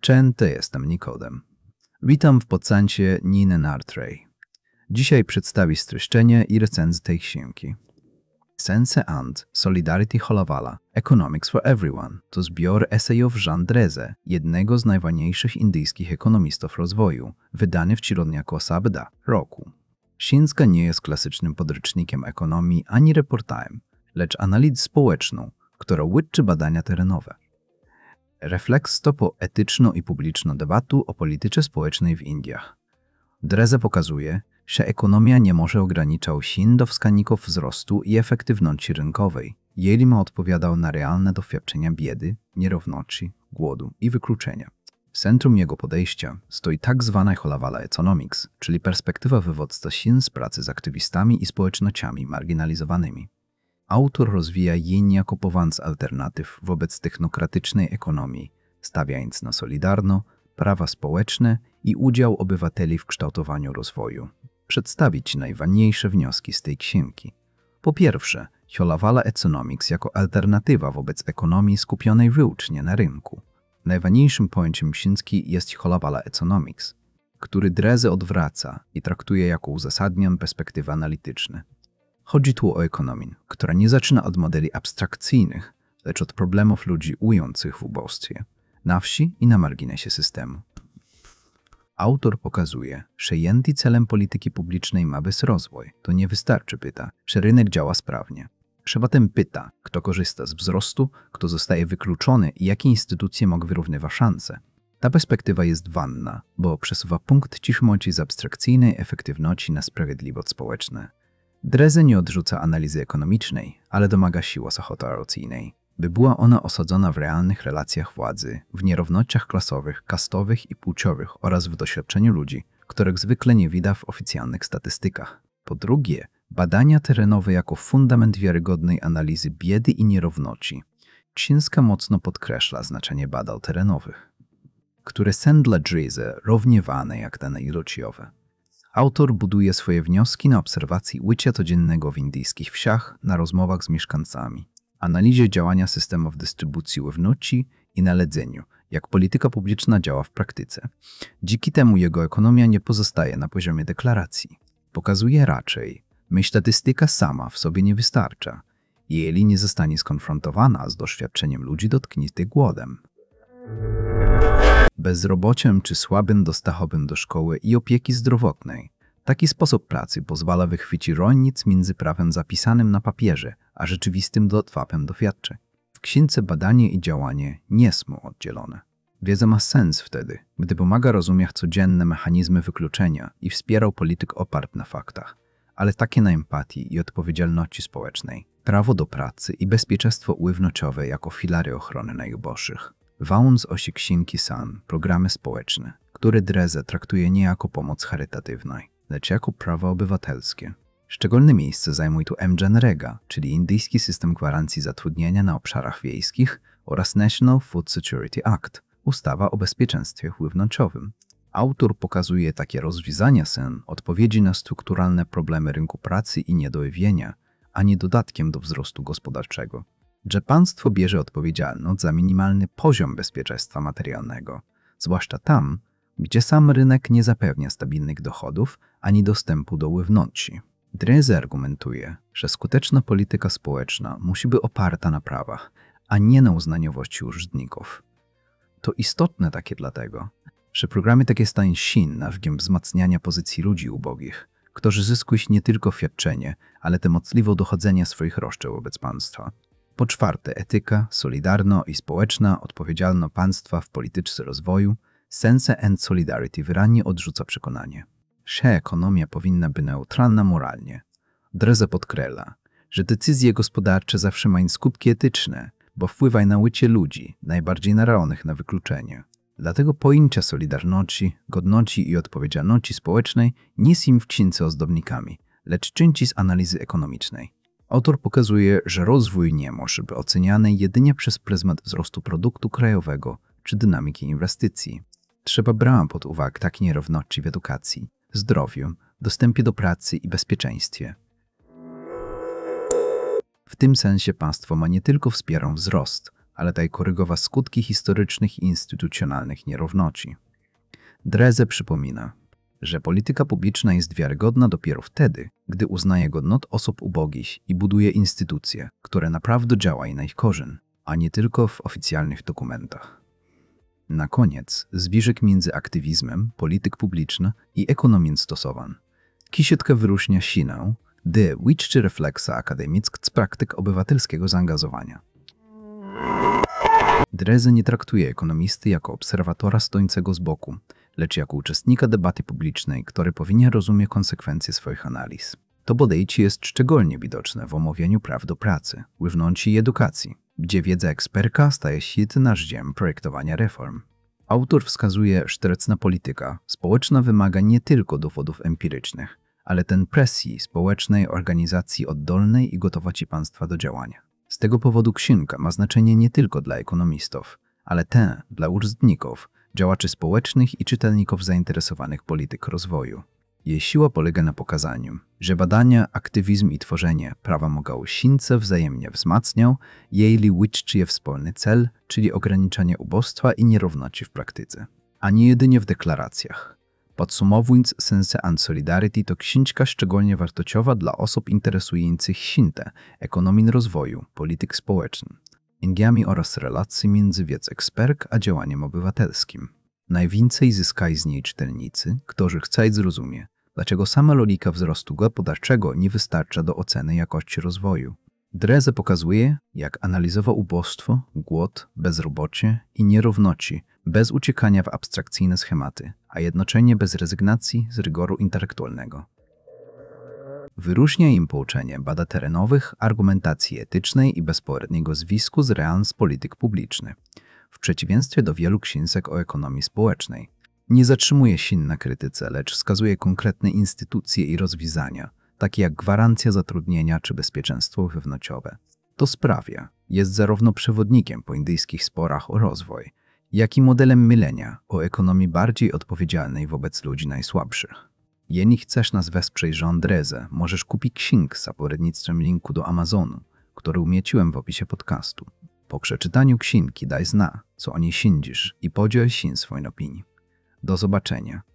Cześć, jestem Nikodem. Witam w podcaście Niny Nartrej. Dzisiaj przedstawię streszczenie i recenzję tej książki. Sense and Solidarity Holawala Economics for Everyone to zbiór esejów Jean Dreze, jednego z najważniejszych indyjskich ekonomistów rozwoju, wydany w tygodniaku Sabda roku. Książka nie jest klasycznym podręcznikiem ekonomii ani reportajem, lecz analizą społeczną, która łączy badania terenowe. Refleks to po etyczną i publiczną debatę o polityce społecznej w Indiach. Dreze pokazuje, że ekonomia nie może ograniczać się do wskaźników wzrostu i efektywności rynkowej, jeżeli ma odpowiadał na realne doświadczenia biedy, nierówności, głodu i wykluczenia. W centrum jego podejścia stoi tak zwana Holawala Economics, czyli perspektywa wywodząca się z pracy z aktywistami i społecznościami marginalizowanymi. Autor rozwija jej niejako powąd alternatyw wobec technokratycznej ekonomii, stawiając na solidarno, prawa społeczne i udział obywateli w kształtowaniu rozwoju. Przedstawić najważniejsze wnioski z tej książki. Po pierwsze, Holawala Economics jako alternatywa wobec ekonomii skupionej wyłącznie na rynku. Najważniejszym pojęciem książki jest Holawala Economics, który Dreze odwraca i traktuje jako uzasadnione perspektywy analityczne. Chodzi tu o ekonomię, która nie zaczyna od modeli abstrakcyjnych, lecz od problemów ludzi ujących w ubóstwie, na wsi i na marginesie systemu. Autor pokazuje, że jedynym celem polityki publicznej ma być rozwój. To nie wystarczy pyta, że rynek działa sprawnie. Trzeba tym pyta, kto korzysta z wzrostu, kto zostaje wykluczony i jakie instytucje mogą wyrównywać szanse. Ta perspektywa jest ważna, bo przesuwa punkt ciszmości z abstrakcyjnej efektywności na sprawiedliwość społeczną. Dreze nie odrzuca analizy ekonomicznej, ale domaga się osochotoracyjnej, by była ona osadzona w realnych relacjach władzy, w nierównościach klasowych, kastowych i płciowych oraz w doświadczeniu ludzi, których zwykle nie widać w oficjalnych statystykach. Po drugie, badania terenowe jako fundament wiarygodnej analizy biedy i nierówności. Książka mocno podkreśla znaczenie badań terenowych, które są dla Dreze równie ważne jak dane ilościowe. Autor buduje swoje wnioski na obserwacji życia codziennego w indyjskich wsiach, na rozmowach z mieszkańcami, analizie działania systemów dystrybucji żywności i na ledzeniu, jak polityka publiczna działa w praktyce. Dzięki temu jego ekonomia nie pozostaje na poziomie deklaracji. Pokazuje raczej, że statystyka sama w sobie nie wystarcza, jeżeli nie zostanie skonfrontowana z doświadczeniem ludzi dotkniętych głodem, bezrobociem czy słabym dostępem do szkoły i opieki zdrowotnej. Taki sposób pracy pozwala wychwycić różnicę między prawem zapisanym na papierze, a rzeczywistym dotwapem doświadczeń. W książce badanie i działanie nie są oddzielone. Wiedza ma sens wtedy, gdy pomaga rozumieć codzienne mechanizmy wykluczenia i wspierał polityk oparty na faktach, ale takie na empatii i odpowiedzialności społecznej, prawo do pracy i bezpieczeństwo żywnościowe jako filary ochrony najuboższych. Ważą z osi książki są programy społeczne, które Dreze traktuje nie jako pomoc charytatywną, lecz jako prawa obywatelskie. Szczególne miejsce zajmuje tu MGNREGA, czyli Indyjski System Gwarancji Zatrudnienia na Obszarach Wiejskich oraz National Food Security Act, ustawa o bezpieczeństwie żywnościowym. Autor pokazuje takie rozwiązania są odpowiedzi na strukturalne problemy rynku pracy i niedożywienia, a nie dodatkiem do wzrostu gospodarczego. Że państwo bierze odpowiedzialność za minimalny poziom bezpieczeństwa materialnego, zwłaszcza tam, gdzie sam rynek nie zapewnia stabilnych dochodów ani dostępu do żywności. Dreze argumentuje, że skuteczna polityka społeczna musi być oparta na prawach, a nie na uznaniowości urzędników. To istotne takie dlatego, że programy takie stają się narzędziem wzmacniania pozycji ludzi ubogich, którzy zyskują nie tylko świadczenie, ale też możliwość dochodzenia swoich roszczeń wobec państwa. Po czwarte, etyka, solidarno i społeczna odpowiedzialność państwa w polityce rozwoju, Sense and Solidarity wyraźnie odrzuca przekonanie, że ekonomia powinna być neutralna moralnie. Dreze podkreśla, że decyzje gospodarcze zawsze mają skutki etyczne, bo wpływają na życie ludzi, najbardziej narażonych na wykluczenie. Dlatego pojęcia solidarności, godności i odpowiedzialności społecznej nie są w książce ozdobnikami, lecz czynci z analizy ekonomicznej. Autor pokazuje, że rozwój nie może być oceniany jedynie przez pryzmat wzrostu produktu krajowego czy dynamiki inwestycji. Trzeba brać pod uwagę takie nierówności w edukacji, zdrowiu, dostępie do pracy i bezpieczeństwie. W tym sensie państwo ma nie tylko wspierać wzrost, ale taj korygowa skutki historycznych i instytucjonalnych nierówności. Dreze przypomina, że polityka publiczna jest wiarygodna dopiero wtedy, gdy uznaje godnot osób ubogich i buduje instytucje, które naprawdę działają na ich korzyść, a nie tylko w oficjalnych dokumentach. Na koniec zbliżek między aktywizmem, polityk publiczna i ekonomią stosowan. Kisietkę wyróżnia sinę, gdy łyczczy refleksa akademick z praktyk obywatelskiego zaangażowania. Dreze nie traktuje ekonomisty jako obserwatora stojącego z boku, lecz jako uczestnika debaty publicznej, który powinien rozumieć konsekwencje swoich analiz. To podejście jest szczególnie widoczne w omawianiu praw do pracy, wewnątrz i edukacji, gdzie wiedza eksperta staje się narzędziem projektowania reform. Autor wskazuje, że obecna polityka społeczna wymaga nie tylko dowodów empirycznych, ale ten presji społecznej organizacji oddolnej i gotowości państwa do działania. Z tego powodu książka ma znaczenie nie tylko dla ekonomistów, ale też dla urzędników, działaczy społecznych i czytelników zainteresowanych polityk rozwoju. Jej siła polega na pokazaniu, że badania, aktywizm i tworzenie prawa mogą się wzajemnie wzmacniać, jeśli łączy je wspólny cel, czyli ograniczanie ubóstwa i nierówności w praktyce, a nie jedynie w deklaracjach. Podsumowując, Sense and Solidarity to książka szczególnie wartościowa dla osób interesujących się ekonomią rozwoju, polityk społecznych, ingiami oraz relacji między wiedzą ekspert a działaniem obywatelskim. Najwięcej zyskają z niej czytelnicy, którzy chcą zrozumieć, dlaczego sama logika wzrostu gospodarczego nie wystarcza do oceny jakości rozwoju. Dreze pokazuje, jak analizował ubóstwo, głód, bezrobocie i nierówności bez uciekania w abstrakcyjne schematy, a jednocześnie bez rezygnacji z rygoru intelektualnego. Wyróżnia im pouczenie bada terenowych, argumentacji etycznej i bezpośredniego związku z realem z polityk publicznych. W przeciwieństwie do wielu książek o ekonomii społecznej, nie zatrzymuje się na krytyce, lecz wskazuje konkretne instytucje i rozwiązania, takie jak gwarancja zatrudnienia czy bezpieczeństwo wewnątrzowe. To sprawia, jest zarówno przewodnikiem po indyjskich sporach o rozwój, jak i modelem myślenia o ekonomii bardziej odpowiedzialnej wobec ludzi najsłabszych. Jeśli chcesz nas wesprzeć Jean Dreze, możesz kupić księgę za pośrednictwem linku do Amazonu, który umieściłem w opisie podcastu. Po przeczytaniu księgi daj zna, co o niej sądzisz i podziel się swoją opinią. Do zobaczenia.